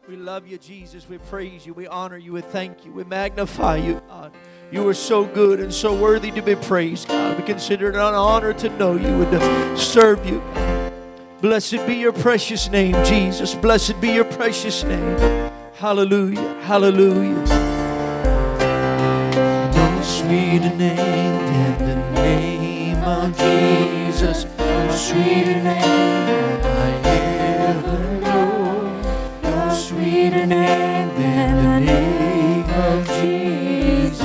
We love you, Jesus. We praise you. We honor you. We thank you. We magnify you, God. You are so good and so worthy to be praised, God. We consider it an honor to know you and to serve you. Blessed be your precious name, Jesus. Blessed be your precious name. Hallelujah. Hallelujah. No sweeter name than the name of Jesus. No sweeter name I ever know. No sweeter name than the name of Jesus.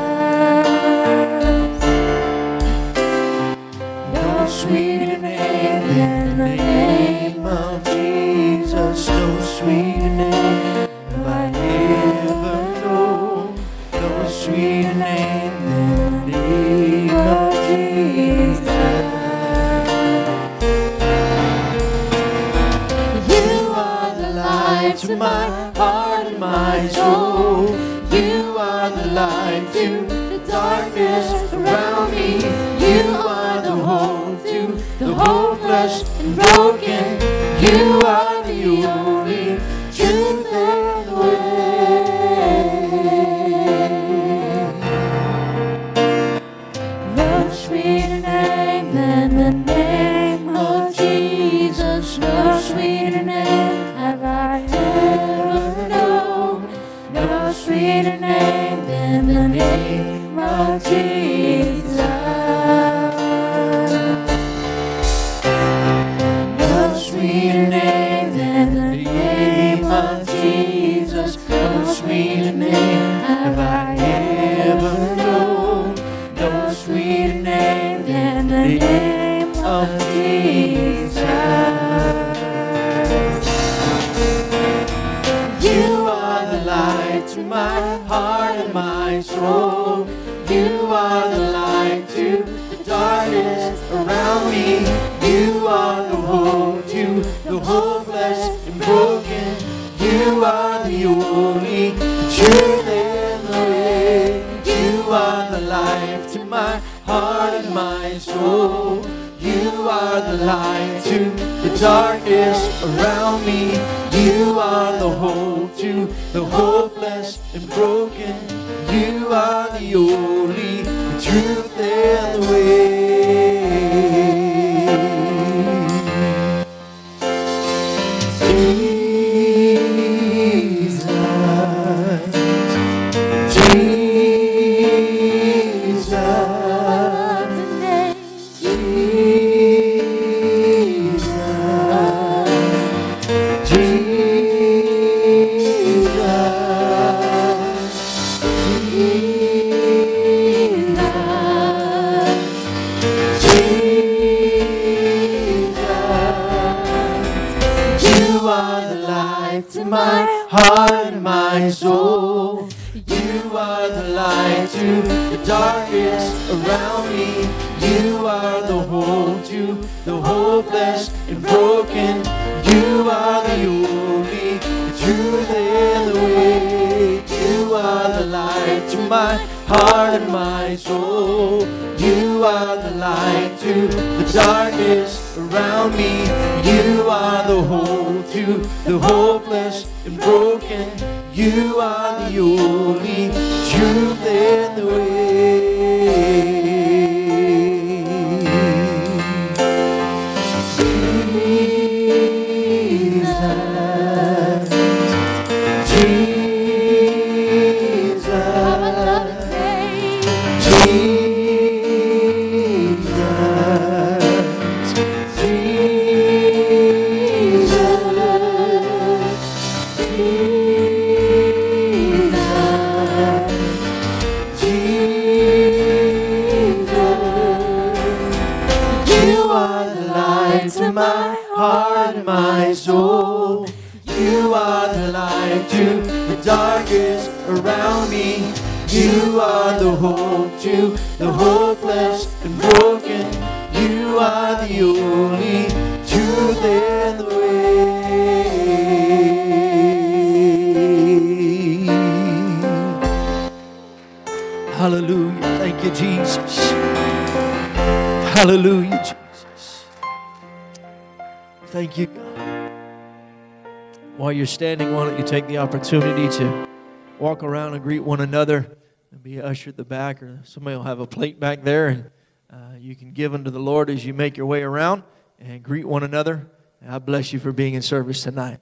No sweeter name than the name of Jesus. No sweeter name I ever know. No sweeter name than the name of Jesus. You are the light to my heart and my soul. You are the light to the darkness around me. You are the hope to the hopeless and broken. You are the only truth and way. No sweeter name than the name of Jesus. No sweeter name have I ever known. No sweeter name than the name of Jesus. No sweeter name than the name of Jesus. No sweeter name have I ever known. No sweeter name than the name of Jesus. You are the light to my heart and my soul. You are the light to the darkness around me. You are the hope to the hopeless and broken. You are the only truth and the way. You are the life to my heart and my soul. You are the light to the darkness around me. You are the hope to the hopeless and broken. You are the only truth and the way. My heart and my soul. You are the light to the darkness around me. You are the hope to the hopeless and broken. You are the only truth and the way. You are the light to my heart and my soul. You are the light to the darkness around me. You are the hope to the hopeless and broken. You are the only truth and the way. My heart and my soul. You are the light to the darkness around me. You are the hope to the hopeless and broken. You are the only truth and the way. Hallelujah. Thank you, Jesus. Hallelujah, Jesus. Thank you, God. While you're standing, why don't you take the opportunity to walk around and greet one another and be ushered at the back, or somebody will have a plate back there, and you can give unto the Lord as you make your way around and greet one another. And I bless you for being in service tonight.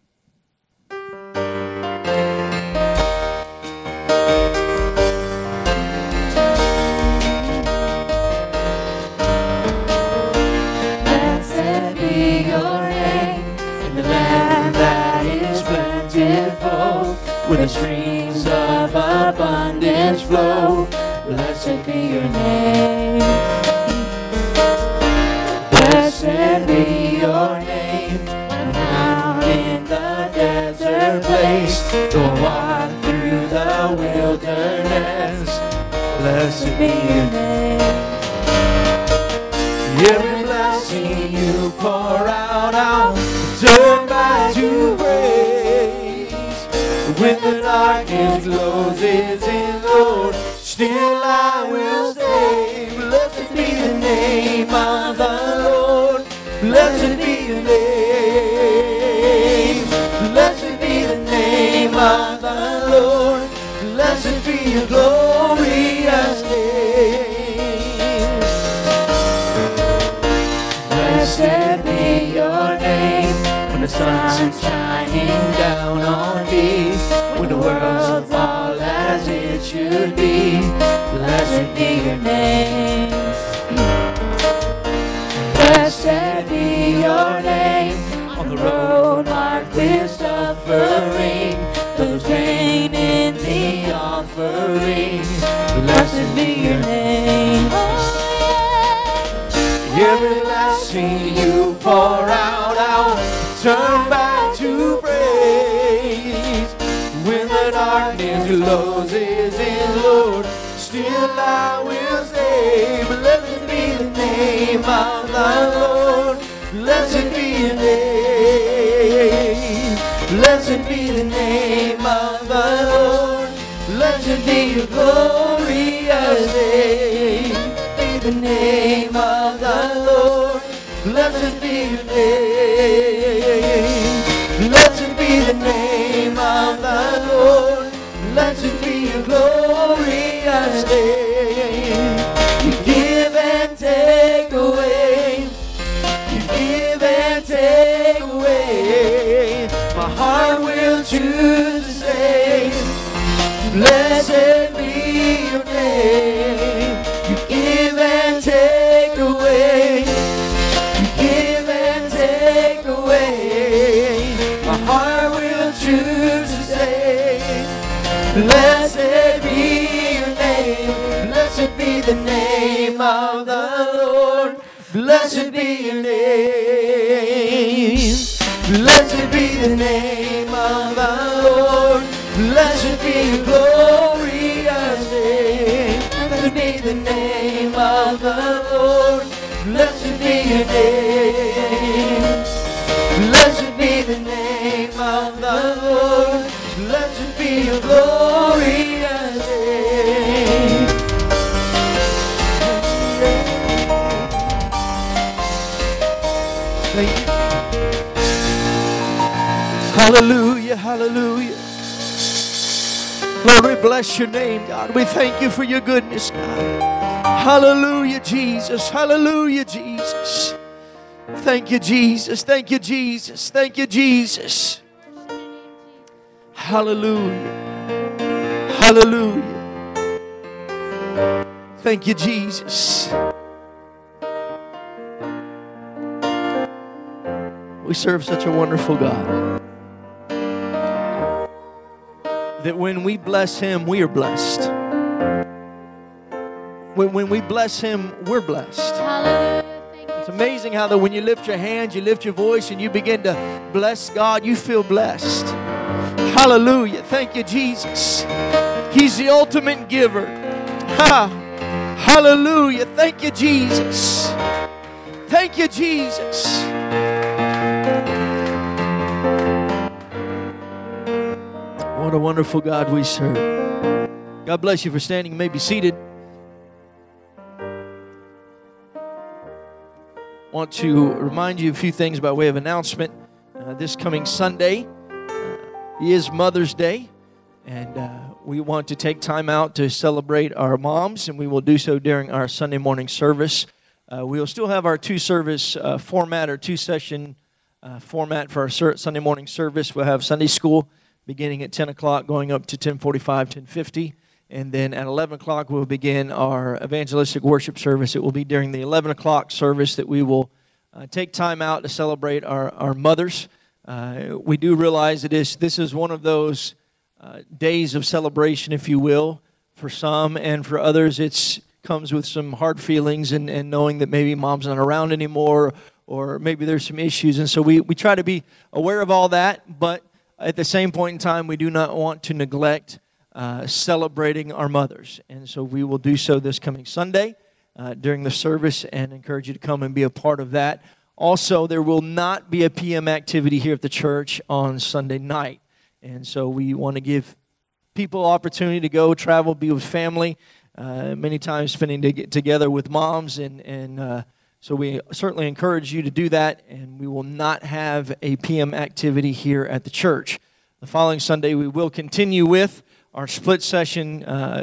Where the streams of abundance flow, blessed be your name. Blessed be your name. Down in the desert place, go walk through the wilderness, blessed be your name. Every blessing you pour out, I'll turn back to praise. When the darkness closes in, Lord, still I will stay. Blessed be the name of the Lord. Blessed be your name. Blessed be the name of the Lord. Blessed be your glorious name. Blessed be your name. When the sun's shining down on me, when the world's all as it should be, blessed be your name. Blessed be your name. On the road marked with suffering, those rain in the offering, blessed be your name. Every blessing you pour out, I'll turn back to praise. When the darkness closes in, Lord, still I will stay. Blessed be the name of the Lord. Blessed be your name. Blessed be the name of the Lord. Blessed be your glorious name. Be the name of the Lord. Blessed be your name. Blessed be the name of the Lord. Blessed be your glorious name. You give and take away. You give and take away. My heart will choose to say, blessed be your name. You give and take away. You give and take away. My heart will choose to say, blessed be your name. Blessed be the name of the Lord. Blessed be your name. Blessed be the name of the Lord. Blessed be your glorious name. Blessed be the name of the Lord. Blessed be your name. Blessed be the name of the Lord. Blessed be your glorious name. Thank you. Hallelujah, hallelujah. Lord, we bless your name, God. We thank you for your goodness, God. Hallelujah, Jesus. Hallelujah, Jesus. Thank you, Jesus. Thank you, Jesus. Thank you, Jesus. Hallelujah. Hallelujah. Thank you, Jesus. We serve such a wonderful God that when we bless Him, we are blessed. When we bless Him, we're blessed. It's amazing how that when you lift your hands, you lift your voice, and you begin to bless God, you feel blessed. Hallelujah. Thank you, Jesus. He's the ultimate giver. Ha. Hallelujah. Thank you, Jesus. Thank you, Jesus. What a wonderful God we serve. God bless you for standing. You may be seated. Want to remind you a few things by way of announcement. This coming Sunday, is Mother's Day, and we want to take time out to celebrate our moms, and we will do so during our Sunday morning service. We will still have our two-service format or two-session format for our Sunday morning service. We'll have Sunday school beginning at 10 o'clock, going up to 10:45, 10:50. And then at 11 o'clock, we'll begin our evangelistic worship service. It will be during the 11 o'clock service that we will take time out to celebrate our mothers. We do realize this is one of those days of celebration, if you will, for some, and for others it comes with some hard feelings and knowing that maybe mom's not around anymore, or maybe there's some issues. And so we try to be aware of all that, but at the same point in time, we do not want to neglect celebrating our mothers. And so we will do so this coming Sunday during the service, and encourage you to come and be a part of that. Also, there will not be a PM activity here at the church on Sunday night. And so we want to give people opportunity to go travel, be with family, many times spending together with moms. And so we certainly encourage you to do that, and we will not have a PM activity here at the church. The following Sunday, we will continue with our split session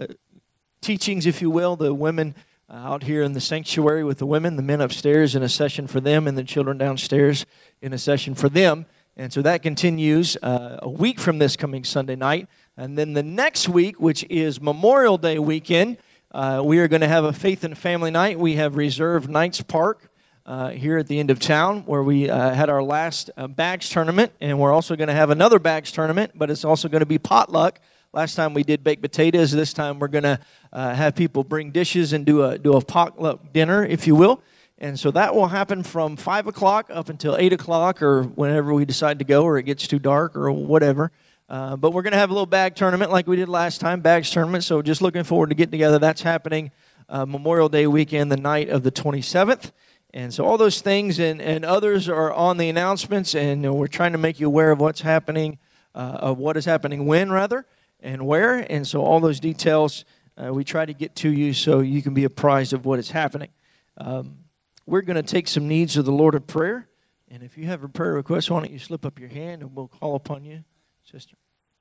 teachings, if you will, the women out here in the sanctuary with the women, the men upstairs in a session for them, and the children downstairs in a session for them. And so that continues a week from this coming Sunday night. And then the next week, which is Memorial Day weekend, we are going to have a Faith and Family Night. We have reserved Knights Park here at the end of town, where we had our last bags tournament. And we're also going to have another bags tournament, but it's also going to be potluck. Last time we did baked potatoes. This time we're going to have people bring dishes and do a potluck dinner, if you will. And so that will happen from 5 o'clock up until 8 o'clock, or whenever we decide to go, or it gets too dark, or whatever. But we're going to have a little bag tournament like we did last time, bags tournament. So just looking forward to getting together. That's happening Memorial Day weekend, the night of the 27th. And so all those things and others are on the announcements, and we're trying to make you aware of what's happening, of what is happening when, rather, and where. And so all those details we try to get to you so you can be apprised of what is happening. We're going to take some needs of the Lord of prayer. And if you have a prayer request, why don't you slip up your hand and we'll call upon you, sister.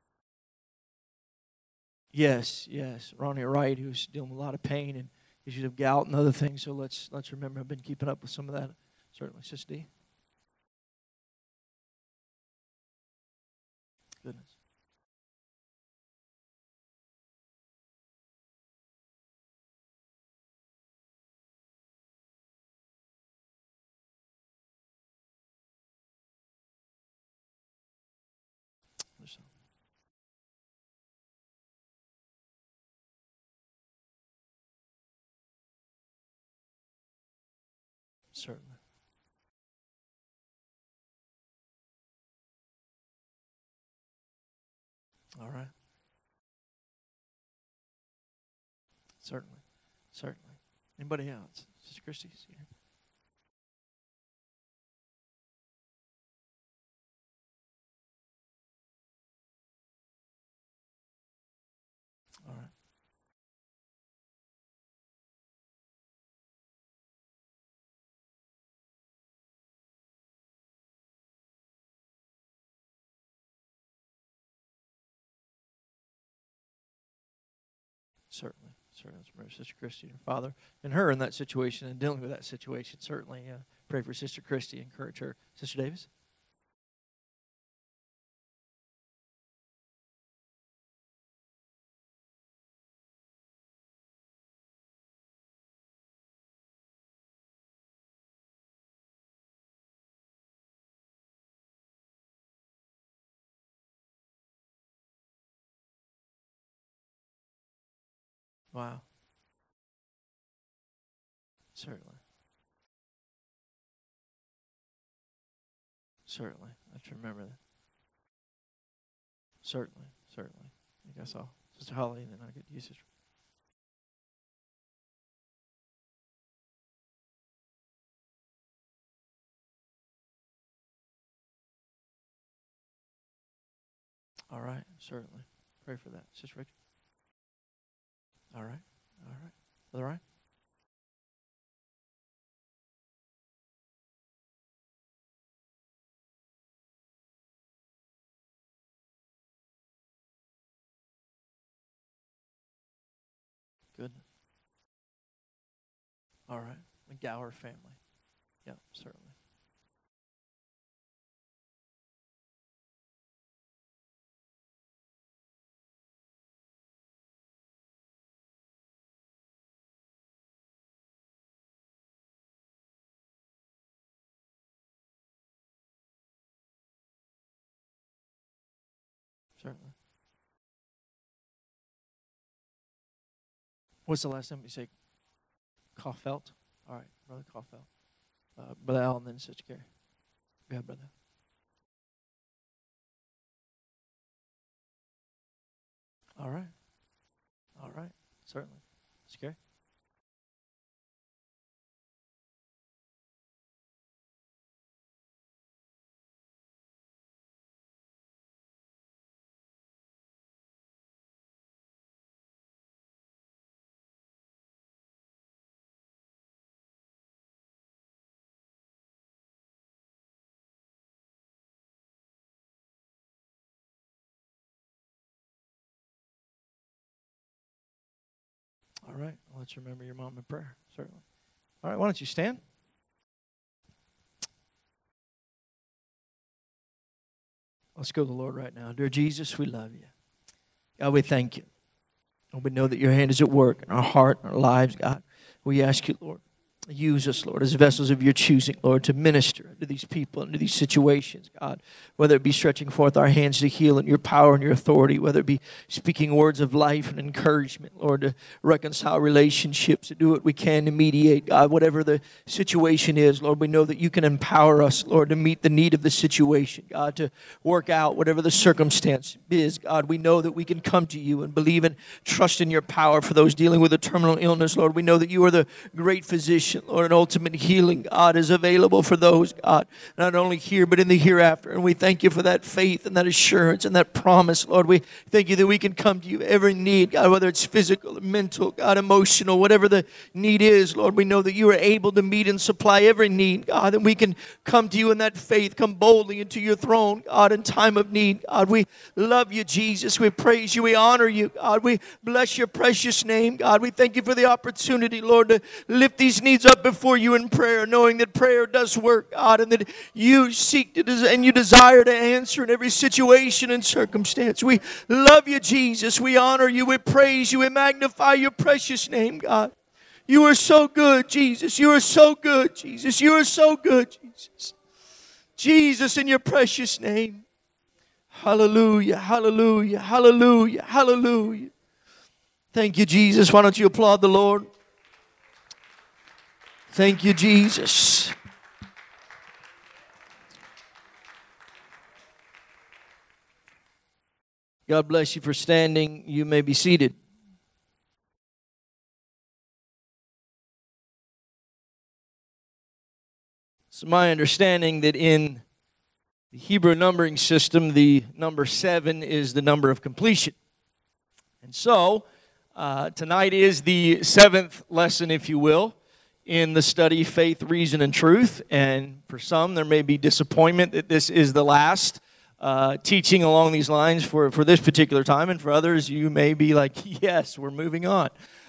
Yes. Ronnie Wright, who's dealing with a lot of pain and issues of gout and other things. So let's remember, I've been keeping up with some of that. Certainly, Sister D. Goodness. Certainly. All right. Certainly. Anybody else? Sister Christie's here. All right. Certainly. Sister Christy and Father, and her in that situation and dealing with that situation. Certainly pray for Sister Christy, encourage her. Sister Davis? Wow. Certainly. I have to remember that. Certainly. I think I saw Sister Holly, and then I get to you, Sister. All right. Certainly. Pray for that. Sister Rachel? All right. Brother Ryan? Goodness. All right. The Gower family. Yeah, certainly. Certainly. What's the last time you say? Caulfield? All right, Brother Caulfield. Brother Allen, then Sister Carrie. Go ahead, brother. All right. All right. Certainly. Sister Carrie? All right. Well, let's remember your mom in prayer, certainly. All right, why don't you stand? Let's go to the Lord right now. Dear Jesus, we love you. God, we thank you. And we know that your hand is at work in our heart, in our lives, God. We ask you, Lord, use us, Lord, as vessels of your choosing, Lord, to minister to these people and to these situations, God. Whether it be stretching forth our hands to heal in your power and your authority, whether it be speaking words of life and encouragement, Lord, to reconcile relationships, to do what we can to mediate, God. Whatever the situation is, Lord, we know that you can empower us, Lord, to meet the need of the situation, God, to work out whatever the circumstance is, God. We know that we can come to you and believe and trust in your power for those dealing with a terminal illness, Lord. We know that you are the great physician, Lord, and ultimate healing, God, is available for those, God, not only here but in the hereafter. And we thank you for that faith and that assurance and that promise, Lord. We thank you that we can come to you every need, God, whether it's physical, mental, God, emotional, whatever the need is, Lord. We know that you are able to meet and supply every need, God, and we can come to you in that faith, come boldly into your throne, God, in time of need. God, we love you, Jesus. We praise you. We honor you, God. We bless your precious name, God. We thank you for the opportunity, Lord, to lift these needs up before you in prayer, knowing that prayer does work, God, and that you seek to and you desire to answer in every situation and circumstance. We love you, Jesus. We honor you. We praise you. We magnify your precious name, God. You are so good, Jesus. You are so good, Jesus. You are so good, Jesus. Jesus, in your precious name. Hallelujah, hallelujah, hallelujah, hallelujah. Thank you, Jesus. Why don't you applaud the Lord? Thank you, Jesus. God bless you for standing. You may be seated. It's my understanding that in the Hebrew numbering system, the number 7 is the number of completion. And so, tonight is the 7th lesson, if you will, in the study Faith, Reason, and Truth. And for some, there may be disappointment that this is the last teaching along these lines for this particular time. And for others, you may be like, yes, we're moving on.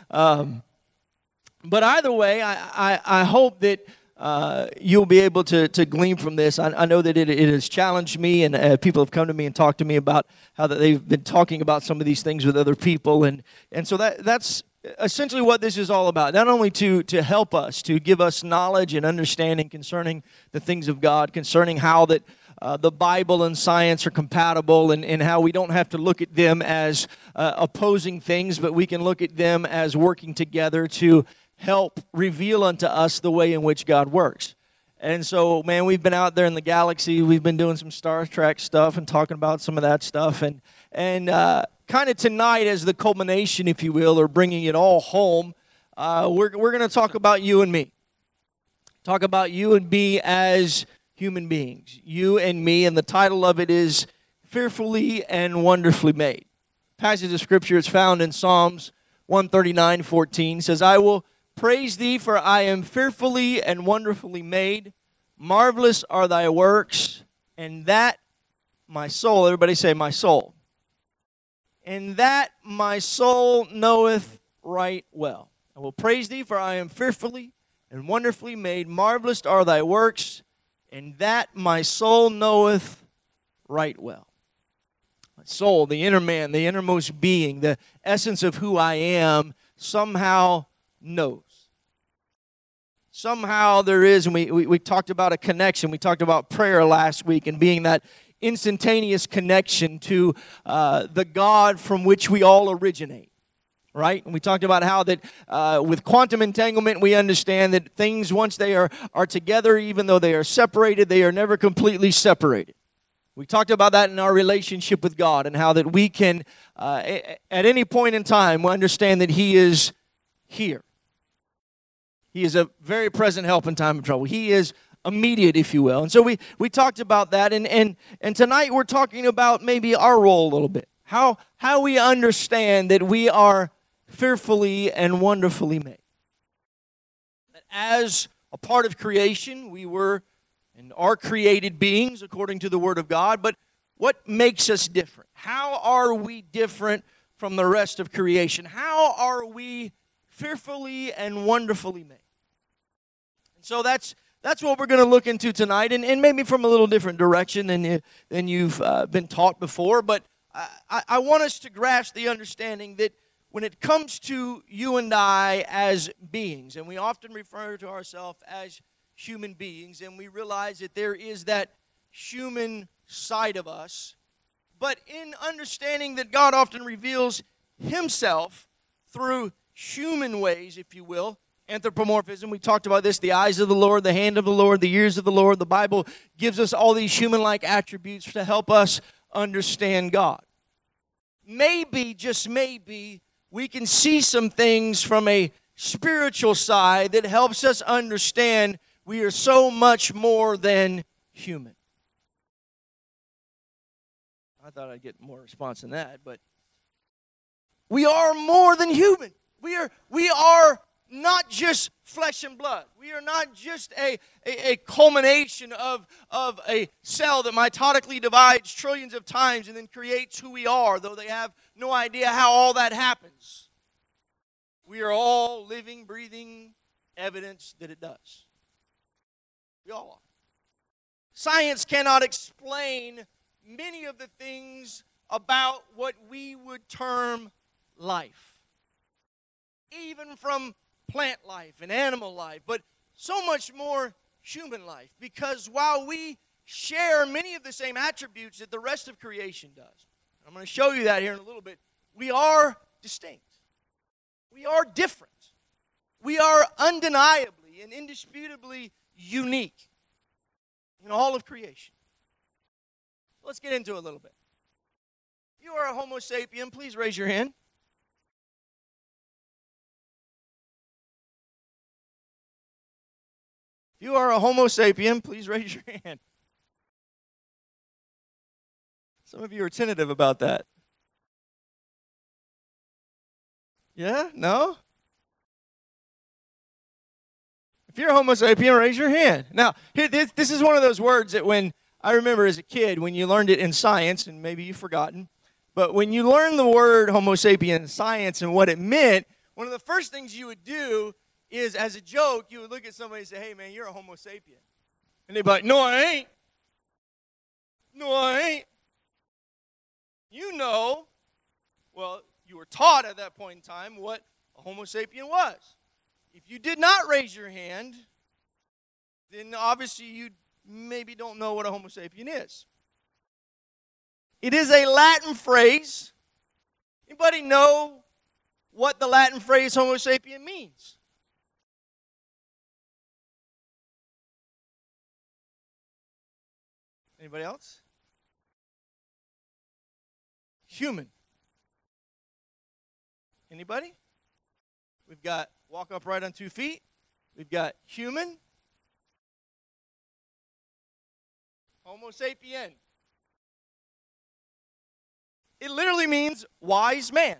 But either way, I hope that you'll be able to glean from this. I know that it has challenged me, and people have come to me and talked to me about how that they've been talking about some of these things with other people. And so that's essentially what this is all about. Not only to help us, to give us knowledge and understanding concerning the things of God, concerning how that the Bible and science are compatible, and how we don't have to look at them as opposing things, but we can look at them as working together to help reveal unto us the way in which God works. And so, man, we've been out there in the galaxy. We've been doing some Star Trek stuff and talking about some of that stuff. And kind of tonight, as the culmination, if you will, or bringing it all home, we're going to talk about you and me. Talk about you and me as human beings. You and me, and the title of it is Fearfully and Wonderfully Made. Passage of Scripture is found in Psalms 139:14. Says, I will praise thee, for I am fearfully and wonderfully made. Marvelous are thy works, and that my soul, everybody say my soul. And that my soul knoweth right well. I will praise thee, for I am fearfully and wonderfully made. Marvelous are thy works, and that my soul knoweth right well. My soul, the inner man, the innermost being, the essence of who I am, somehow knows. Somehow there is, and we talked about a connection. We talked about prayer last week and being that instantaneous connection to the God from which we all originate, right? And we talked about how that with quantum entanglement, we understand that things, once they are together, even though they are separated, they are never completely separated. We talked about that in our relationship with God and how that we can, at any point in time, understand that He is here. He is a very present help in time of trouble. He is immediate, if you will. And so we talked about that. And tonight we're talking about maybe our role a little bit. How we understand that we are fearfully and wonderfully made. That as a part of creation, we were and are created beings according to the Word of God. But what makes us different? How are we different from the rest of creation? How are we fearfully and wonderfully made? So that's what we're going to look into tonight, and maybe from a little different direction than you've been taught before. But I want us to grasp the understanding that when it comes to you and I as beings, and we often refer to ourselves as human beings, and we realize that there is that human side of us, but in understanding that God often reveals Himself through human ways, if you will, anthropomorphism, we talked about this, the eyes of the Lord, the hand of the Lord, the ears of the Lord. The Bible gives us all these human-like attributes to help us understand God. Maybe, just maybe, we can see some things from a spiritual side that helps us understand we are so much more than human. I thought I'd get more response than that, but we are more than human. We are not just flesh and blood. We are not just a culmination of a cell that mitotically divides trillions of times and then creates who we are, though they have no idea how all that happens. We are all living, breathing evidence that it does. We all are. Science cannot explain many of the things about what we would term life. Even from plant life and animal life, but so much more human life, because while we share many of the same attributes that the rest of creation does, I'm going to show you that here in a little bit, we are distinct. We are different. We are undeniably and indisputably unique in all of creation. Let's get into it a little bit. If you are a Homo sapien, please raise your hand. If you are a Homo sapien, please raise your hand. Some of you are tentative about that. Yeah? No? If you're a Homo sapien, raise your hand. Now, this is one of those words that when I remember as a kid, when you learned it in science, and maybe you've forgotten, but when you learn the word Homo sapien in science and what it meant, one of the first things you would do is, as a joke, you would look at somebody and say, hey, man, you're a Homo sapien. And they'd be like, no, I ain't. No, I ain't. You know, well, you were taught at that point in time what a Homo sapien was. If you did not raise your hand, then obviously you maybe don't know what a Homo sapien is. It is a Latin phrase. Anybody know what the Latin phrase Homo sapien means? Anybody else? Human. Anybody? We've got walk upright on 2 feet. We've got human. Homo sapien. It literally means wise man.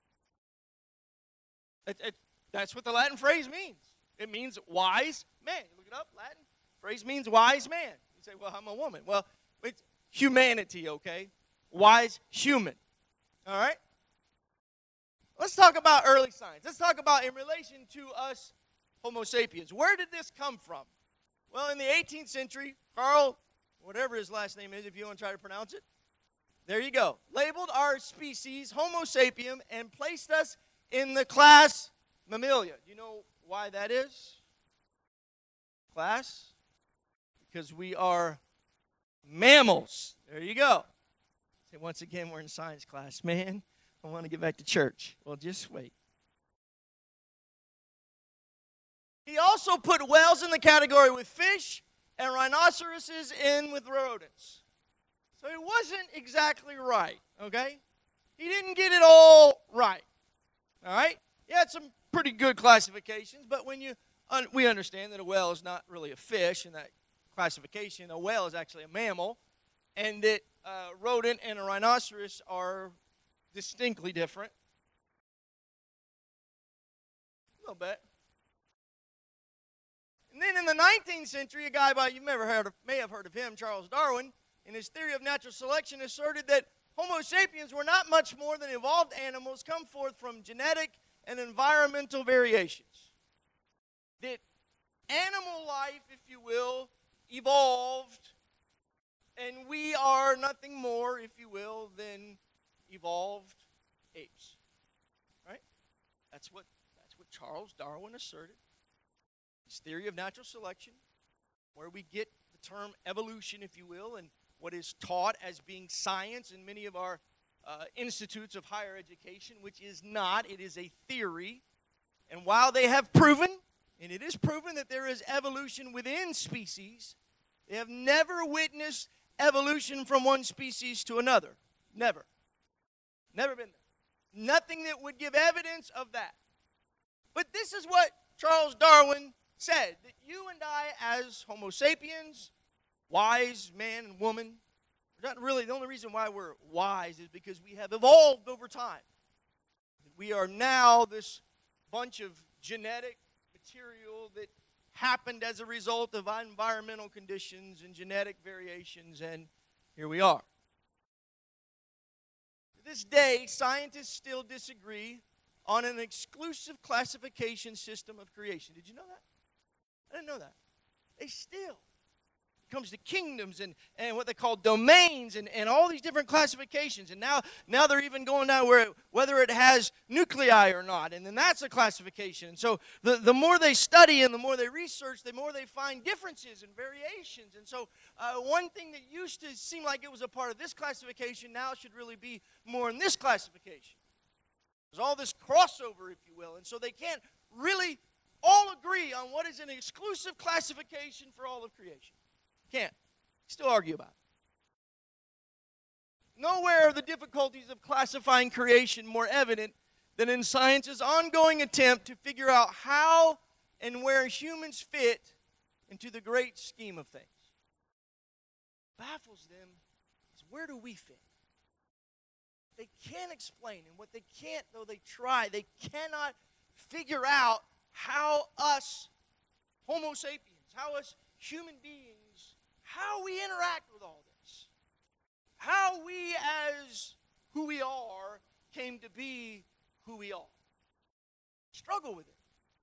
That's what the Latin phrase means. It means wise man. You look it up, Latin phrase means wise man. You say, well, I'm a woman. Well, it's humanity, okay? Wise human. All right? Let's talk about early science. Let's talk about in relation to us Homo sapiens. Where did this come from? Well, in the 18th century, Carl, whatever his last name is, if you want to try to pronounce it, there you go, labeled our species Homo sapien and placed us in the class Mammalia. Do you know why that is? Class? Because we are mammals. There you go. So once again, we're in science class. Man, I want to get back to church. Well, just wait. He also put whales in the category with fish and rhinoceroses in with rodents. So he wasn't exactly right, okay? He didn't get it all right, all right? He had some pretty good classifications, but when we understand that a whale is not really a fish in that classification. A whale is actually a mammal, and that rodent and a rhinoceros are distinctly different. A little bit. And then in the 19th century, a guy you may have heard of him, Charles Darwin, in his theory of natural selection, asserted that Homo sapiens were not much more than evolved animals come forth from genetic and environmental variations. That animal life, if you will, evolved, and we are nothing more, if you will, than evolved apes. Right? That's what Charles Darwin asserted. His theory of natural selection, where we get the term evolution, if you will, and what is taught as being science in many of our institutes of higher education, which is not. It is a theory. And while they have proven, and it is proven that there is evolution within species, they have never witnessed evolution from one species to another. Never. Never been there. Nothing that would give evidence of that. But this is what Charles Darwin said, that you and I as Homo sapiens, wise man and woman, not really, the only reason why we're wise is because we have evolved over time. We are now this bunch of genetic material that happened as a result of environmental conditions and genetic variations, and here we are. To this day, scientists still disagree on an exclusive classification system of creation. Did you know that? I didn't know that. They still. It comes to kingdoms and what they call domains and all these different classifications. And now they're even going down whether it has nuclei or not. And then that's a classification. And so the more they study and the more they research, the more they find differences and variations. And so one thing that used to seem like it was a part of this classification now should really be more in this classification. There's all this crossover, if you will. And so they can't really all agree on what is an exclusive classification for all of creation. Can't. Still argue about it. Nowhere are the difficulties of classifying creation more evident than in science's ongoing attempt to figure out how and where humans fit into the great scheme of things. What baffles them is, where do we fit? They can't explain, and what they can't, though they try, they cannot figure out how us Homo sapiens, how us human beings, how we interact with all this. How we as who we are came to be who we are. Struggle with it.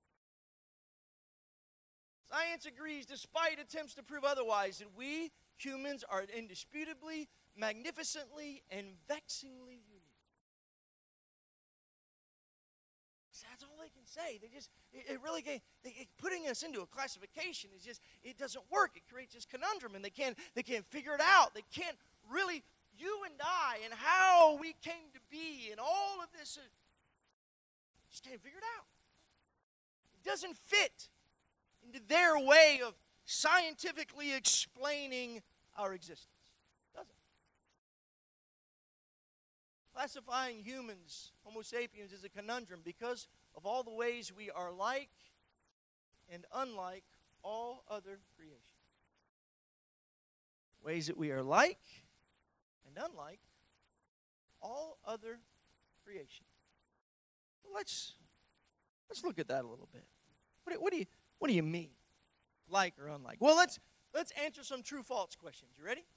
Science agrees, despite attempts to prove otherwise, that we humans are indisputably, magnificently, and vexingly unique. That's all they can say. It really can't. Putting us into a classification is just, it doesn't work. It creates this conundrum, and they can't figure it out. They can't really, you and I, and how we came to be, and all of this, just can't figure it out. It doesn't fit into their way of scientifically explaining our existence. It doesn't. Classifying humans, Homo sapiens, is a conundrum because of all the ways we are like and unlike all other creation. Ways that we are like and unlike all other creation. Let's look at that a little bit. What do you mean, like or unlike? Well, let's answer some true-false questions. You ready?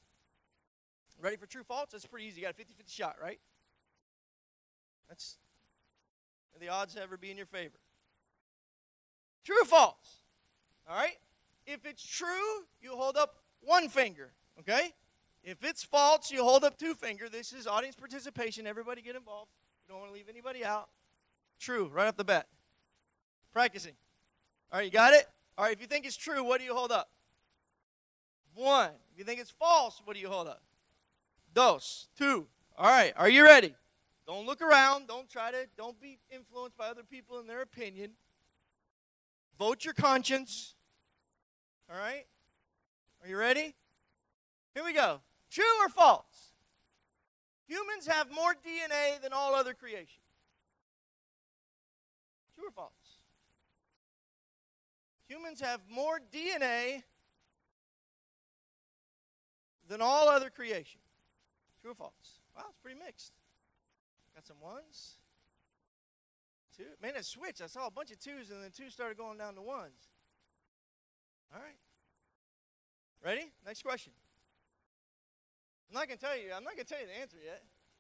Ready for true-false? That's pretty easy. You got a 50-50 shot, right? and the odds ever be in your favor. True or false? All right? If it's true, you hold up one finger, okay? If it's false, you hold up two fingers. This is audience participation. Everybody get involved. You don't want to leave anybody out. True, right off the bat. Practicing. All right, you got it? All right, if you think it's true, what do you hold up? One. If you think it's false, what do you hold up? Dos. Two. All right, are you ready? Don't look around. Don't be influenced by other people and their opinion. Vote your conscience. All right? Are you ready? Here we go. True or false? Humans have more DNA than all other creation. True or false? Humans have more DNA than all other creation. True or false? Wow, it's pretty mixed. Got some ones. Two. Man, it switched. I saw a bunch of twos, and then two started going down to ones. All right. Ready? Next question. I'm not going to tell you the answer yet.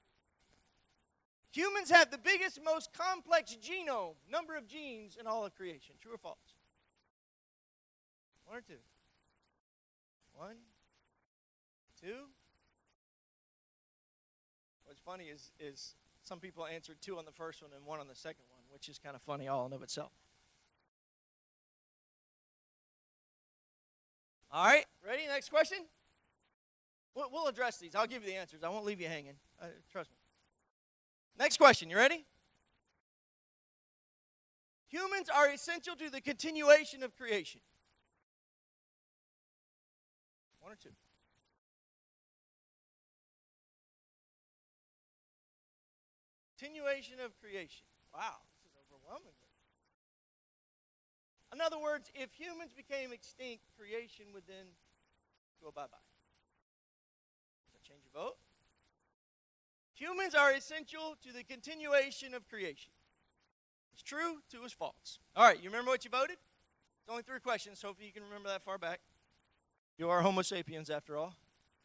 Humans have the biggest, most complex genome, number of genes in all of creation. True or false? One or two? One, two. What's funny is some people answered two on the first one and one on the second one, which is kind of funny all in of itself. All right, ready? Next question? We'll address these. I'll give you the answers. I won't leave you hanging. Trust me. Next question. You ready? Humans are essential to the continuation of creation. One or two? Continuation of creation. Wow, this is overwhelming. In other words, if humans became extinct, creation would then go bye-bye. Does that change your vote? Humans are essential to the continuation of creation. It's true, two is false. All right, you remember what you voted? It's only 3 questions, so hopefully you can remember that far back. You are Homo sapiens, after all.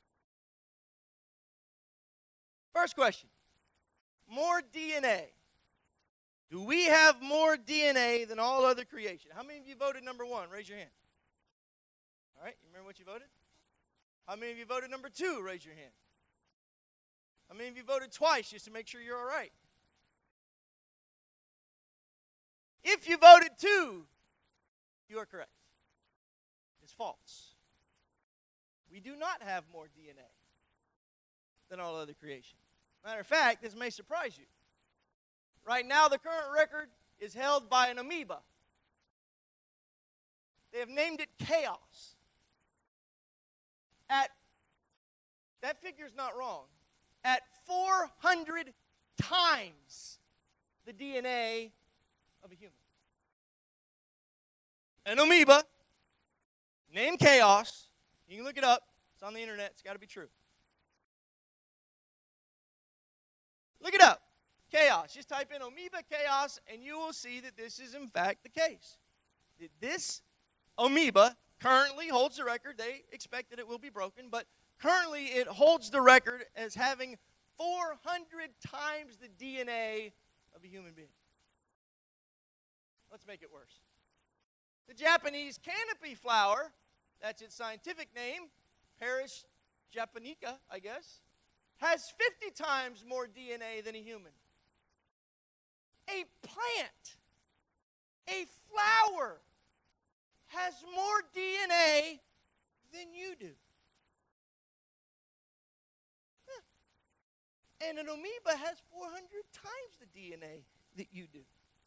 First question. More DNA. Do we have more DNA than all other creation? How many of you voted number 1? Raise your hand. All right, you remember what you voted? How many of you voted number 2? Raise your hand. How many of you voted twice just to make sure you're all right? If you voted 2, you are correct. It's false. We do not have more DNA than all other creation. Matter of fact, this may surprise you. Right now, the current record is held by an amoeba. They have named it Chaos. That figure's not wrong. At 400 times the DNA of a human. An amoeba named Chaos. You can look it up. It's on the internet. It's got to be true. Look it up. Chaos. Just type in amoeba chaos, and you will see that this is, in fact, the case. This amoeba currently holds the record. They expect that it will be broken, but currently it holds the record as having 400 times the DNA of a human being. Let's make it worse. The Japanese canopy flower, that's its scientific name, Paris japonica, I guess, has 50 times more DNA than a human. A plant, a flower, has more DNA than you do. And an amoeba has 400 times the DNA that you do.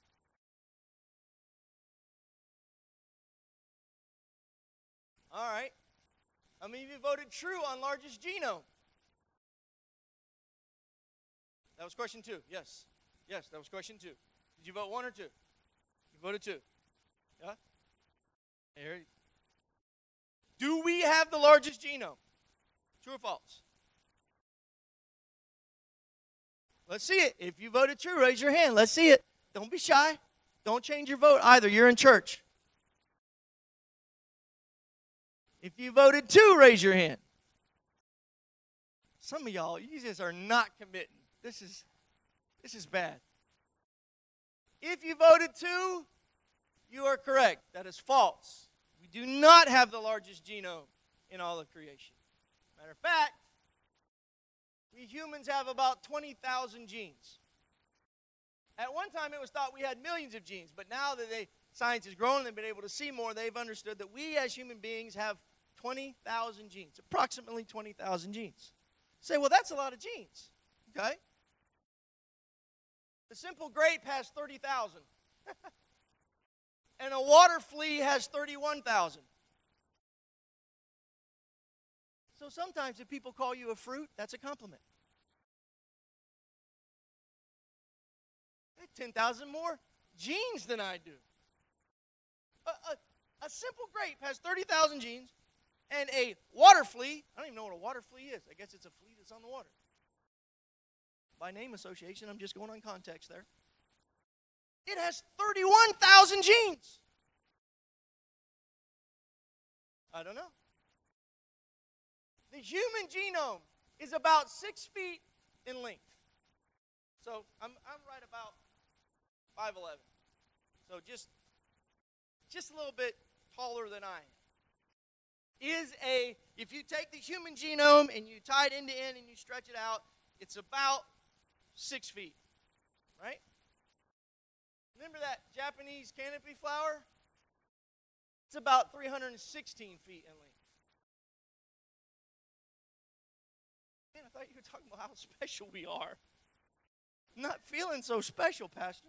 All right. How many of you voted true on largest genome? That was question 2. Yes. Yes, that was question 2. Did you vote 1 or 2? You voted 2. Yeah? Here. Do we have the largest genome? True or false? Let's see it. If you voted true, raise your hand. Let's see it. Don't be shy. Don't change your vote either. You're in church. If you voted 2, raise your hand. Some of y'all, you just are not committing. This is bad. If you voted 2, you are correct. That is false. We do not have the largest genome in all of creation. Matter of fact, we humans have about 20,000 genes. At one time, it was thought we had millions of genes, but now that science has grown and they've been able to see more, they've understood that we as human beings have 20,000 genes, approximately 20,000 genes. Say, well, that's a lot of genes, okay? The simple grape has 30,000. And a water flea has 31,000. So sometimes if people call you a fruit, that's a compliment. I have 10,000 more genes than I do. A simple grape has 30,000 genes, and a water flea, I don't even know what a water flea is. I guess it's a flea that's on the water. By name association, I'm just going on context there. It has 31,000 genes. I don't know. The human genome is about 6 feet in length. So I'm right about 5'11". So just a little bit taller than I am. If you take the human genome and you tie it end to end and you stretch it out, it's about 6 feet, right? Remember that Japanese canopy flower? It's about 316 feet in length. Man, I thought you were talking about how special we are. I'm not feeling so special, Pastor.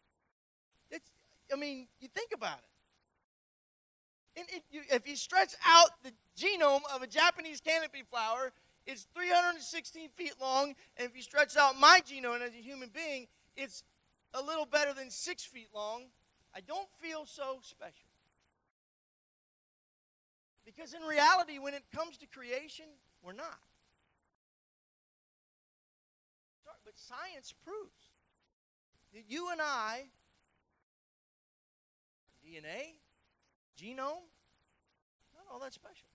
You think about it. If you stretch out the genome of a Japanese canopy flower, it's 316 feet long, and if you stretch out my genome as a human being, it's a little better than 6 feet long. I don't feel so special. Because in reality, when it comes to creation, we're not. But science proves that you and I, DNA, genome, not all that special.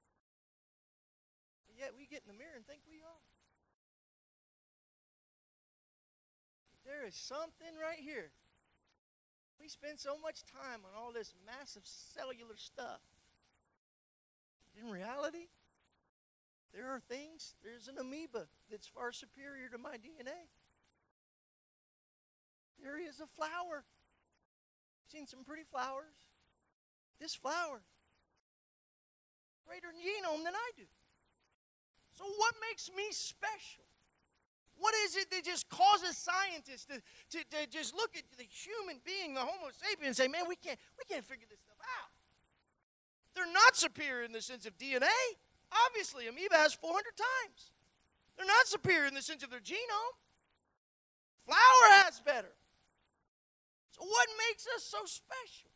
And yet we get in the mirror and think we are. There is something right here. We spend so much time on all this massive cellular stuff. In reality, there are things, there's an amoeba that's far superior to my DNA. There is a flower. Seen some pretty flowers. This flower, greater genome than I do. So what makes me special? What is it that just causes scientists to just look at the human being, the Homo sapien, and say, man, we can't figure this stuff out. They're not superior in the sense of DNA. Obviously, amoeba has 400 times. They're not superior in the sense of their genome. Flower has better. So what makes us so special?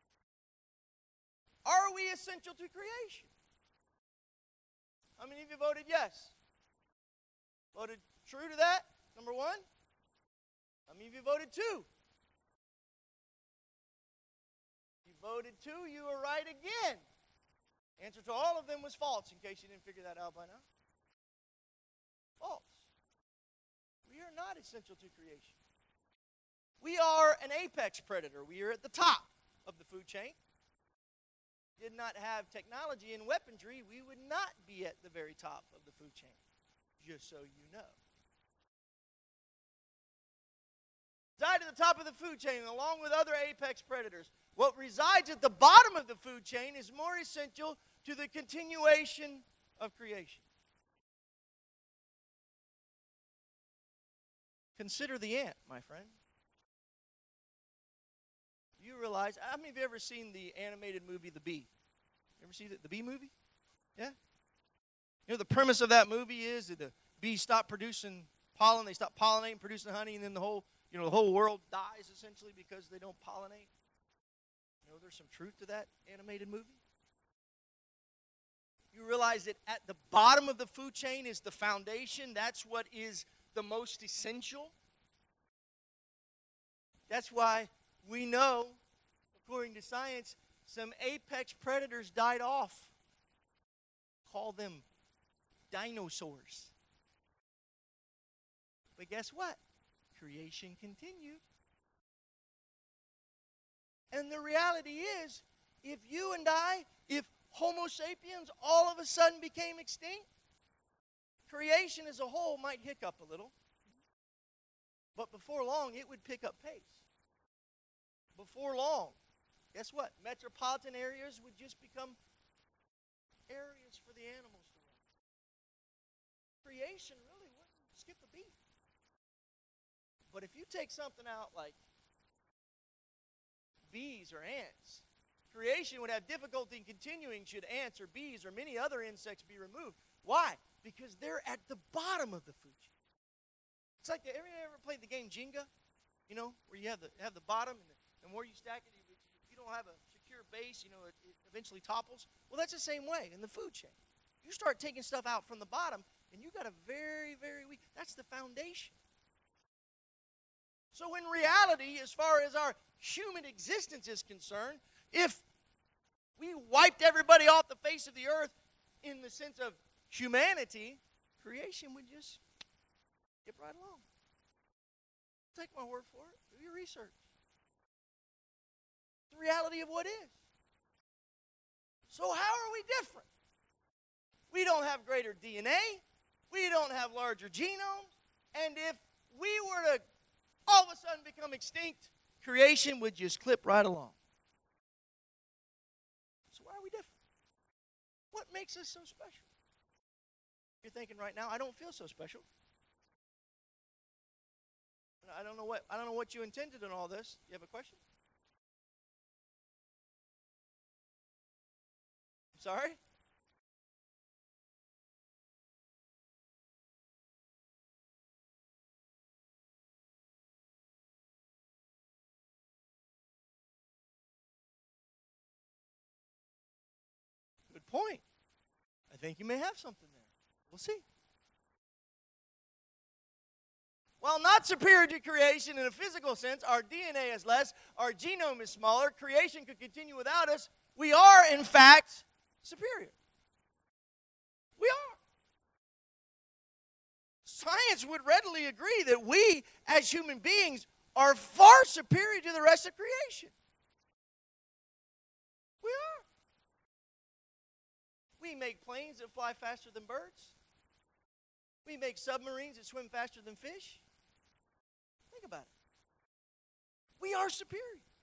Are we essential to creation? How many of you voted yes? Voted true to that, number one? How many of you voted two? You voted two, you were right again. Answer to all of them was false, in case you didn't figure that out by now. False. We are not essential to creation. We are an apex predator. We are at the top of the food chain. Did not have technology and weaponry, we would not be at the very top of the food chain, just so you know. Reside at the top of the food chain, along with other apex predators. What resides at the bottom of the food chain is more essential to the continuation of creation. Consider the ant, my friend. You realize, how many of you ever seen the animated movie The Bee? You ever see the Bee movie? Yeah? You know, the premise of that movie is that the bees stop producing pollen, they stop pollinating, producing honey, and then the whole world dies essentially because they don't pollinate. You know, there's some truth to that animated movie. You realize that at the bottom of the food chain is the foundation. That's what is the most essential. That's why we know, according to science, some apex predators died off. Call them dinosaurs. But guess what? Creation continued. And the reality is, if you and I, if Homo sapiens all of a sudden became extinct, creation as a whole might hiccup a little. But before long, it would pick up pace. Before long, guess what? Metropolitan areas would just become areas for the animals to roam. Creation really wouldn't skip a beat. But if you take something out like bees or ants, creation would have difficulty in continuing should ants or bees or many other insects be removed. Why? Because they're at the bottom of the food chain. It's like, ever played the game Jenga? You know, where you have the bottom, and the more you stack it, if you don't have a secure base, you know, it eventually topples. Well, that's the same way in the food chain. You start taking stuff out from the bottom, and you got a very, very weak, that's the foundation. So in reality, as far as our human existence is concerned, if we wiped everybody off the face of the earth in the sense of humanity, creation would just skip right along. Take my word for it. Do your research. The reality of what is. So how are we different? We don't have greater DNA. We don't have larger genomes. And if we were to all of a sudden become extinct, creation would just clip right along. So why are we different? What makes us so special? You're thinking right now, I don't feel so special. I don't know what you intended in all this. You have a question? I'm sorry? Good point. I think you may have something there. We'll see. While not superior to creation in a physical sense, our DNA is less, our genome is smaller, creation could continue without us, we are, in fact, superior. We are. Science would readily agree that we, as human beings, are far superior to the rest of creation. We are. We make planes that fly faster than birds. We make submarines that swim faster than fish. Think about it. We are superior.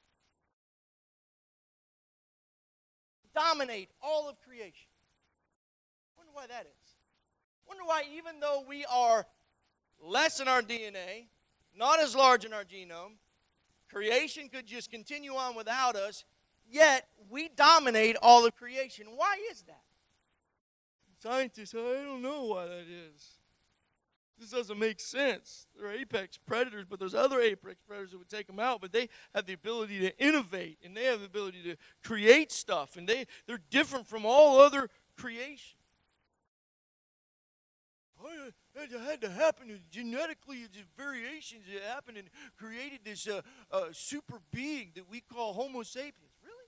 Dominate all of creation. Wonder why that is. Wonder why even though we are less in our DNA, not as large in our genome, creation could just continue on without us, yet we dominate all of creation. Why is that? Scientists, I don't know why that is. This doesn't make sense. They're apex predators, but there's other apex predators that would take them out, but they have the ability to innovate, and they have the ability to create stuff, and they're different from all other creation. It had to happen genetically, just variations that happened and created this super being that we call Homo sapiens. Really?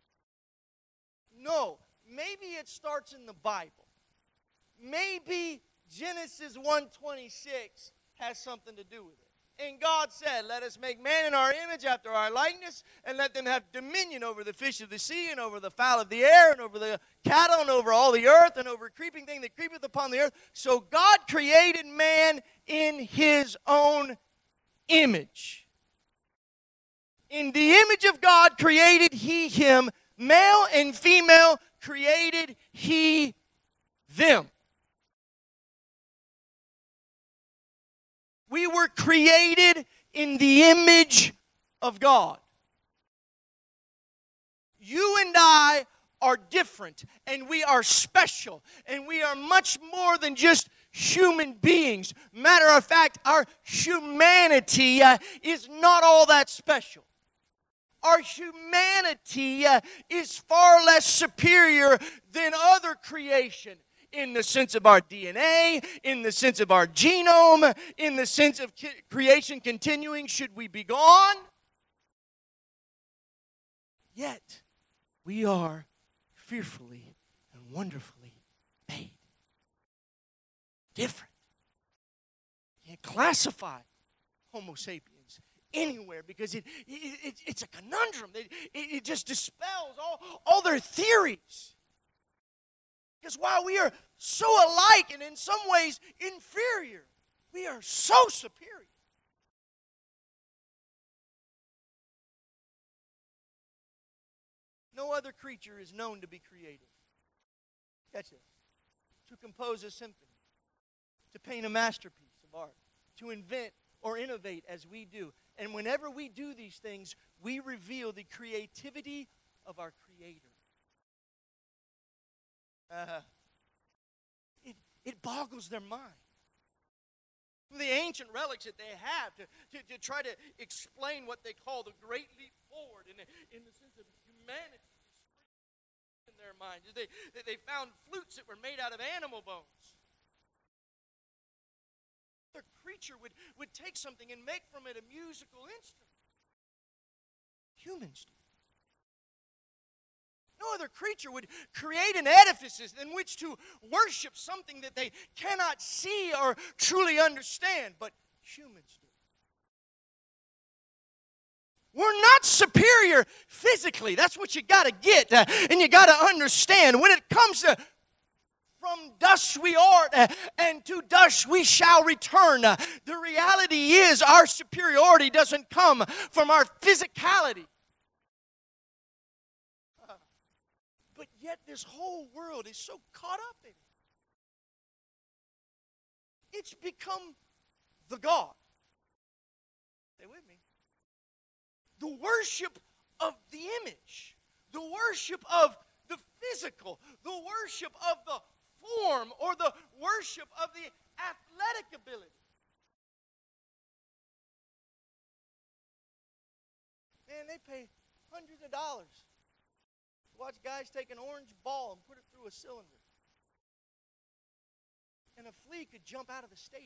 No. Maybe it starts in the Bible. Maybe Genesis 1:26 has something to do with it. And God said, let us make man in our image after our likeness, and let them have dominion over the fish of the sea, and over the fowl of the air, and over the cattle, and over all the earth, and over creeping thing that creepeth upon the earth. So God created man in his own image. In the image of God created he him, male and female created he them. We were created in the image of God. You and I are different, and we are special, and we are much more than just human beings. Matter of fact, our humanity is not all that special. Our humanity is far less superior than other creation. In the sense of our DNA, in the sense of our genome, in the sense of creation continuing, should we be gone? Yet, we are fearfully and wonderfully made. Different. You can't classify Homo sapiens anywhere because it's a conundrum. It just dispels all their theories. Because while we are so alike and in some ways inferior, we are so superior. No other creature is known to be creative. Catch it. To compose a symphony, to paint a masterpiece of art, to invent or innovate as we do. And whenever we do these things, we reveal the creativity of our Creator. It boggles their mind. The ancient relics that they have to try to explain what they call the great leap forward in the sense of humanity in their minds. They found flutes that were made out of animal bones. The creature would take something and make from it a musical instrument. Humans do. No other creature would create an edifice in which to worship something that they cannot see or truly understand, but humans do. We're not superior physically. That's what you got to get, and you got to understand. When it comes to from dust we are, and to dust we shall return. The reality is our superiority doesn't come from our physicality. But yet this whole world is so caught up in it. It's become the God. Stay with me. The worship of the image. The worship of the physical. The worship of the form or the worship of the athletic ability. Man, they pay hundreds of dollars to watch guys take an orange ball and put it through a cylinder. And a flea could jump out of the stadium.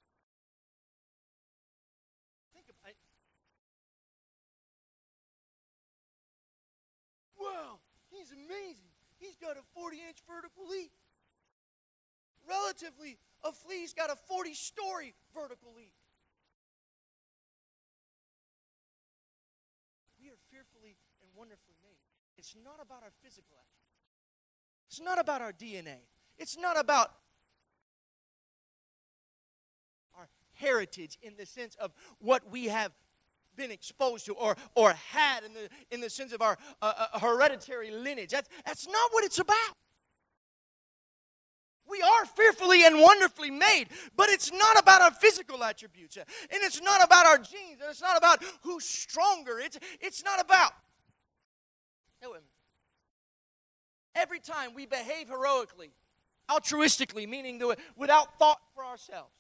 Think about it. Wow, he's amazing. He's got a 40-inch vertical leap. Relatively, a flea's got a 40-story vertical leap. We are fearfully and wonderfully made. It's not about our physical attributes. It's not about our DNA. It's not about our heritage in the sense of what we have been exposed to or had in the sense of our hereditary lineage. That's not what it's about. We are fearfully and wonderfully made, but it's not about our physical attributes, and it's not about our genes, and it's not about who's stronger. It's not about. Every time we behave heroically, altruistically, meaning without thought for ourselves.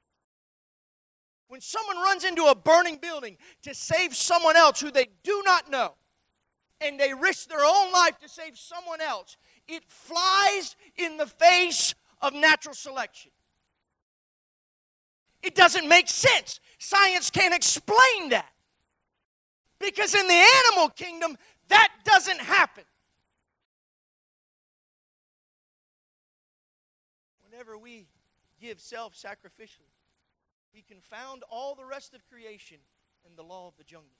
When someone runs into a burning building to save someone else who they do not know, and they risk their own life to save someone else, it flies in the face of natural selection. It doesn't make sense. Science can't explain that. Because in the animal kingdom, that doesn't happen. Whenever we give self-sacrificially, we confound all the rest of creation in the law of the jungle.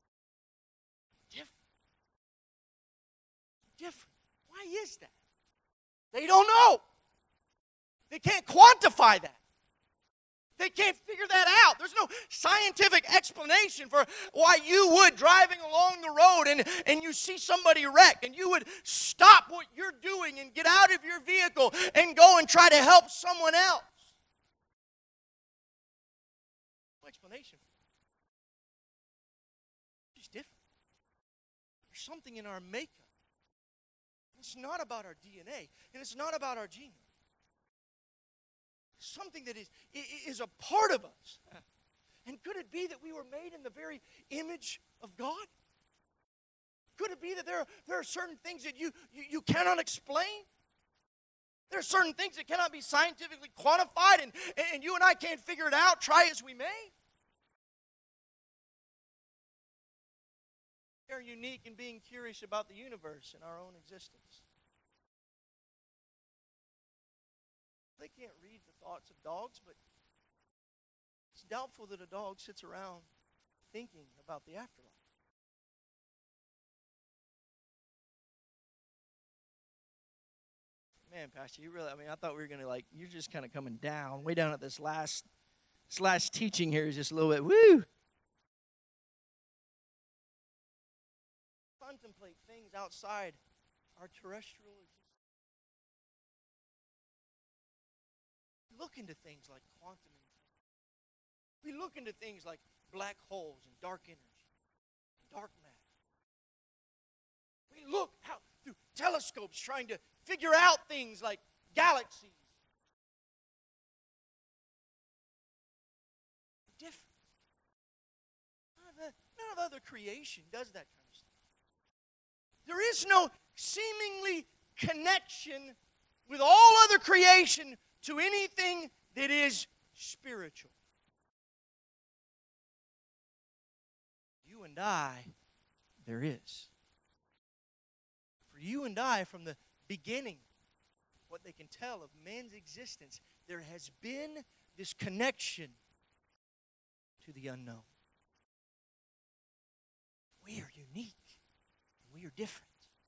Different. Why is that? They don't know. They can't quantify that. They can't figure that out. There's no scientific explanation for why you would, driving along the road and you see somebody wreck, and you would stop what you're doing and get out of your vehicle and go and try to help someone else. No explanation. It's just different. There's something in our makeup. It's not about our DNA, and it's not about our genes. Something that is a part of us. And could it be that we were made in the very image of God? Could it be that there are certain things that you cannot explain? There are certain things that cannot be scientifically quantified, and you and I can't figure it out, try as we may? We are unique in being curious about the universe and our own existence. They can't read the thoughts of dogs, but it's doubtful that a dog sits around thinking about the afterlife. Man, Pastor, you really, I thought we were going to you're just kind of coming down, way down at this last teaching here is just a little bit, woo! Contemplate things outside our terrestrial existence. Look into things like quantum entanglement. We look into things like black holes and dark energy, dark matter. We look out through telescopes trying to figure out things like galaxies. Different. None of other creation does that kind of stuff. There is no seemingly connection with all other creation to anything that is spiritual. You and I, there is. For you and I, from the beginning, what they can tell of man's existence, there has been this connection to the unknown. We are unique. We are different.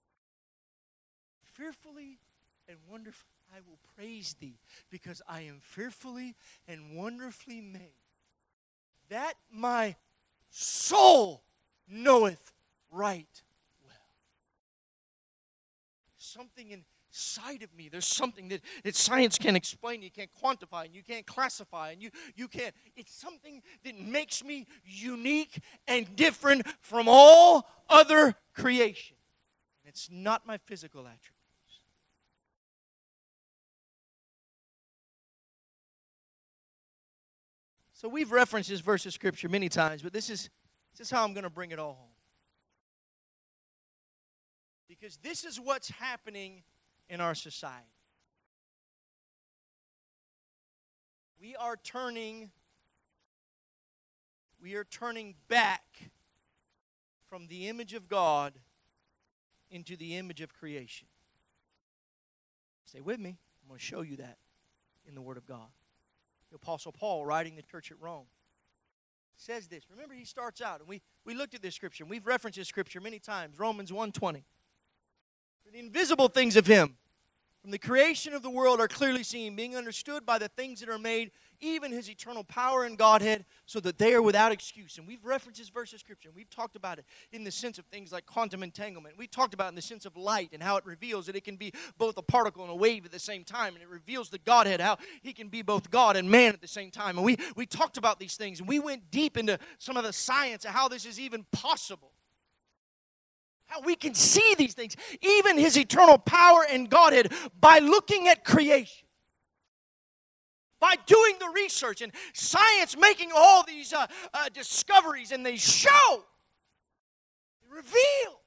Fearfully and wonderfully, I will praise thee, because I am fearfully and wonderfully made. That my soul knoweth right well. Something inside of me, there's something that science can't explain, you can't quantify, and you can't classify, and you can't. It's something that makes me unique and different from all other creation. And it's not my physical attributes. So we've referenced this verse of Scripture many times, but this is how I'm going to bring it all home. Because this is what's happening in our society. We are turning back from the image of God into the image of creation. Stay with me. I'm going to show you that in the Word of God. The Apostle Paul, writing the church at Rome, says this. Remember, he starts out, and we looked at this scripture, and we've referenced this scripture many times, Romans 1:20. For the invisible things of Him, from the creation of the world, are clearly seen, being understood by the things that are made, even His eternal power and Godhead, so that they are without excuse. And we've referenced this verse of Scripture, and we've talked about it in the sense of things like quantum entanglement. We talked about it in the sense of light and how it reveals that it can be both a particle and a wave at the same time. And it reveals the Godhead, how He can be both God and man at the same time. And we talked about these things, and we went deep into some of the science of how this is even possible. How we can see these things, even His eternal power and Godhead, by looking at creation. By doing the research and science making all these discoveries, and they show, they reveal,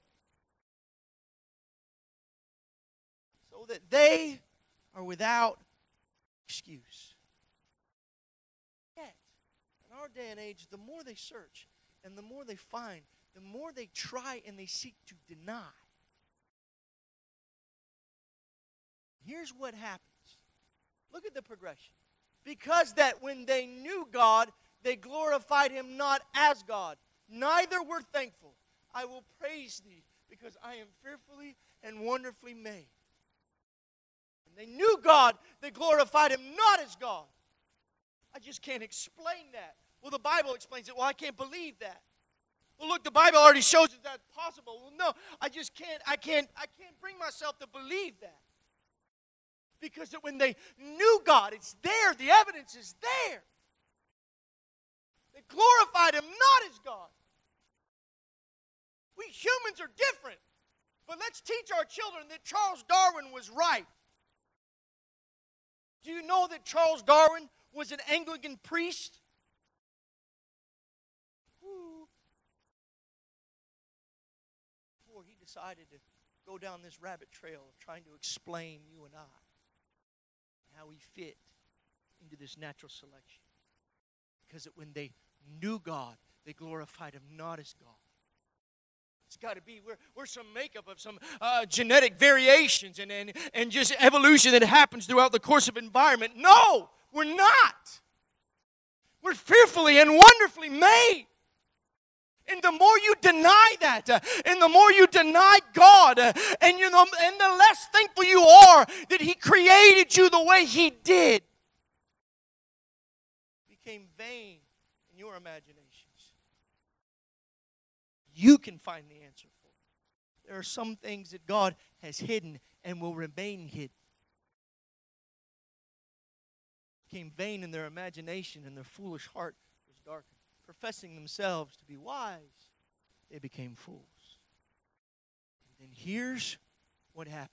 so that they are without excuse. Yet, in our day and age, the more they search and the more they find, the more they try and they seek to deny. Here's what happens. Look at the progression. Because that when they knew God, they glorified Him not as God. Neither were thankful. I will praise thee, because I am fearfully and wonderfully made. When they knew God, they glorified Him not as God. I just can't explain that. Well, the Bible explains it. Well, I can't believe that. Well, look, the Bible already shows that that's possible. Well, no, I can't bring myself to believe that. Because that when they knew God, it's there. The evidence is there. They glorified Him not as God. We humans are different. But let's teach our children that Charles Darwin was right. Do you know that Charles Darwin was an Anglican priest? Before he decided to go down this rabbit trail of trying to explain you and I, how we fit into this natural selection. Because when they knew God, they glorified Him not as God. It's got to be, we're some makeup of some genetic variations and just evolution that happens throughout the course of environment. No, we're not. We're fearfully and wonderfully made. And the more you deny that, and the more you deny God, and the less thankful you are that He created you the way He did, became vain in your imaginations. You can find the answer for it. There are some things that God has hidden and will remain hidden. Became vain in their imagination, and their foolish heart was darkened. Professing themselves to be wise, they became fools. And here's what happened.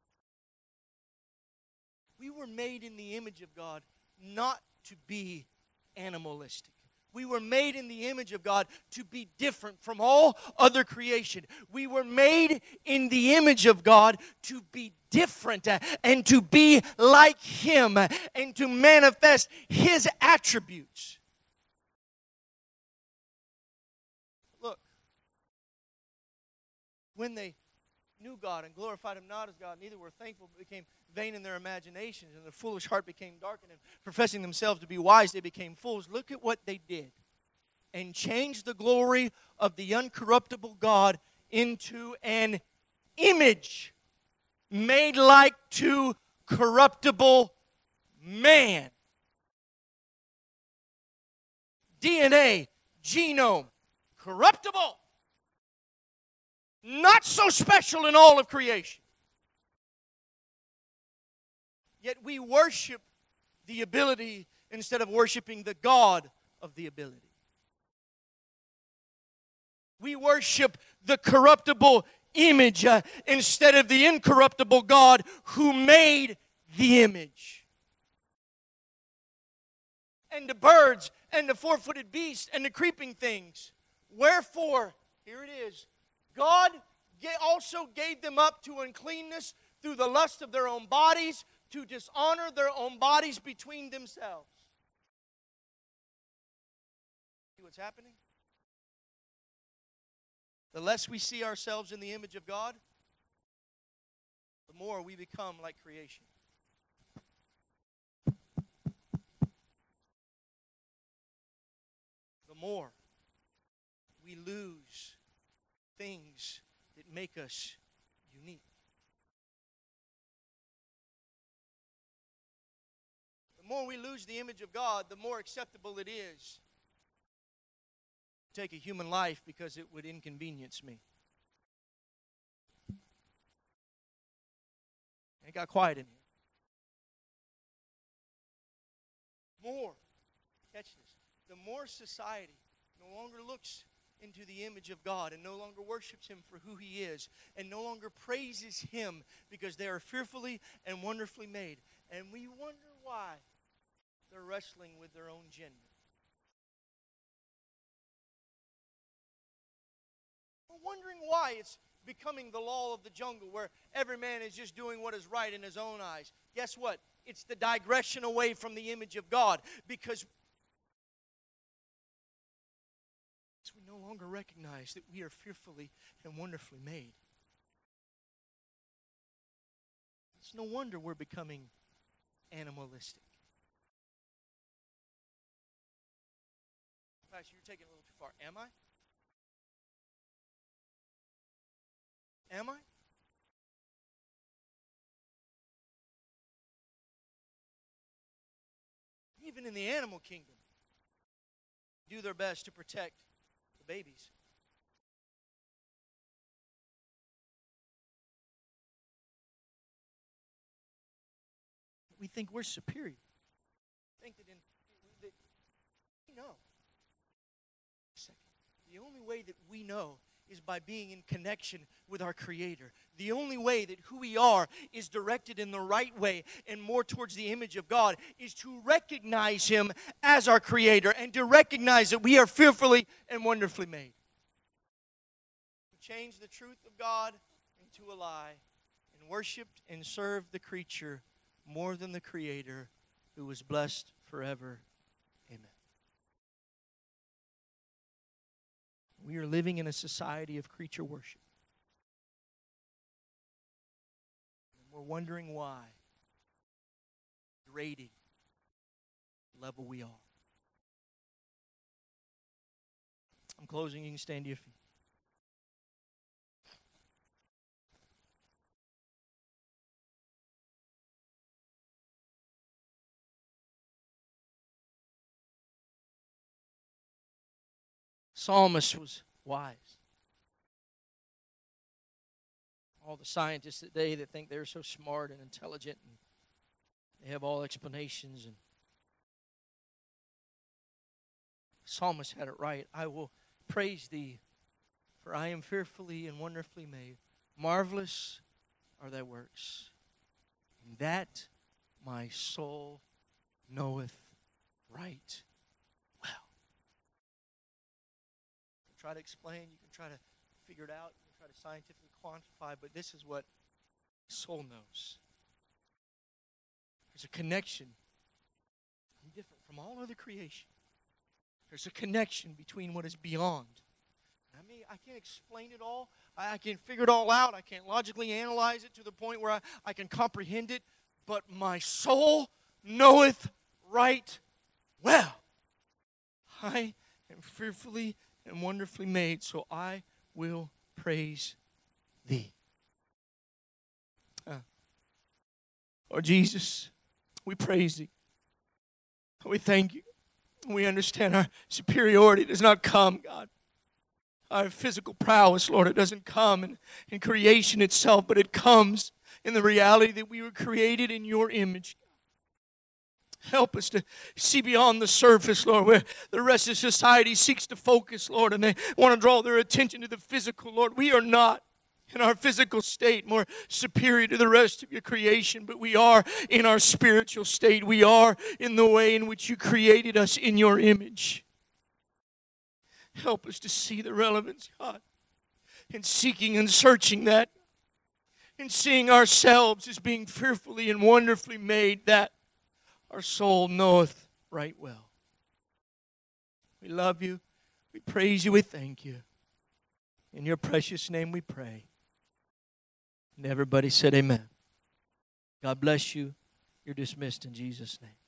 We were made in the image of God not to be animalistic. We were made in the image of God to be different from all other creation. We were made in the image of God to be different and to be like Him and to manifest His attributes. Look, when they knew God and glorified Him not as God, neither were thankful, but became vain in their imaginations, and their foolish heart became darkened, and professing themselves to be wise, they became fools. Look at what they did. And changed the glory of the uncorruptible God into an image made like to corruptible man. DNA, genome, corruptible. Not so special in all of creation. Yet we worship the ability instead of worshiping the God of the ability. We worship the corruptible image instead of the incorruptible God who made the image. And the birds and the four-footed beasts and the creeping things. Wherefore, here it is, God also gave them up to uncleanness through the lust of their own bodies, to dishonor their own bodies between themselves. See what's happening? The less we see ourselves in the image of God, the more we become like creation. The more we lose things that make us unique. The more we lose the image of God, the more acceptable it is to take a human life because it would inconvenience me. It got quiet in here. More, catch this, the more society no longer looks into the image of God and no longer worships Him for who He is and no longer praises Him because they are fearfully and wonderfully made. And we wonder why they're wrestling with their own gender. We're wondering why it's becoming the law of the jungle where every man is just doing what is right in his own eyes. Guess what? It's the digression away from the image of God because we no longer recognize that we are fearfully and wonderfully made. It's no wonder we're becoming animalistic. Pastor, you're taking it a little too far. Am I? Am I? Even in the animal kingdom, do their best to protect the babies. We think we're superior. Think that we know. The only way that we know is by being in connection with our Creator. The only way that who we are is directed in the right way and more towards the image of God is to recognize Him as our Creator and to recognize that we are fearfully and wonderfully made. To change the truth of God into a lie and worshiped and served the creature more than the Creator who was blessed forever. Amen. We are living in a society of creature worship. And we're wondering why. Degrading level we are. I'm closing. You can stand to your feet. Psalmist was wise. All the scientists today that think they're so smart and intelligent and they have all explanations, and Psalmist had it right. I will praise thee, for I am fearfully and wonderfully made. Marvelous are thy works, and that my soul knoweth right well. You can try to explain, you can try to figure it out, you can try to scientifically quantify, but this is what soul knows. There's a connection different from all other creation. There's a connection between what is beyond. I mean, I can't explain it all. I can't figure it all out. I can't logically analyze it to the point where I can comprehend it. But my soul knoweth right well. I am fearfully and wonderfully made, so I will praise thee. Lord Jesus, we praise thee. We thank you. We understand our superiority does not come, God. Our physical prowess, Lord, it doesn't come in creation itself, but it comes in the reality that we were created in your image. Help us to see beyond the surface, Lord, where the rest of society seeks to focus, Lord, and they want to draw their attention to the physical, Lord. We are not in our physical state more superior to the rest of your creation, but we are in our spiritual state. We are in the way in which you created us in your image. Help us to see the relevance, God, in seeking and searching that, in seeing ourselves as being fearfully and wonderfully made, that our soul knoweth right well. We love you. We praise you. We thank you. In your precious name we pray. And everybody said amen. God bless you. You're dismissed in Jesus' name.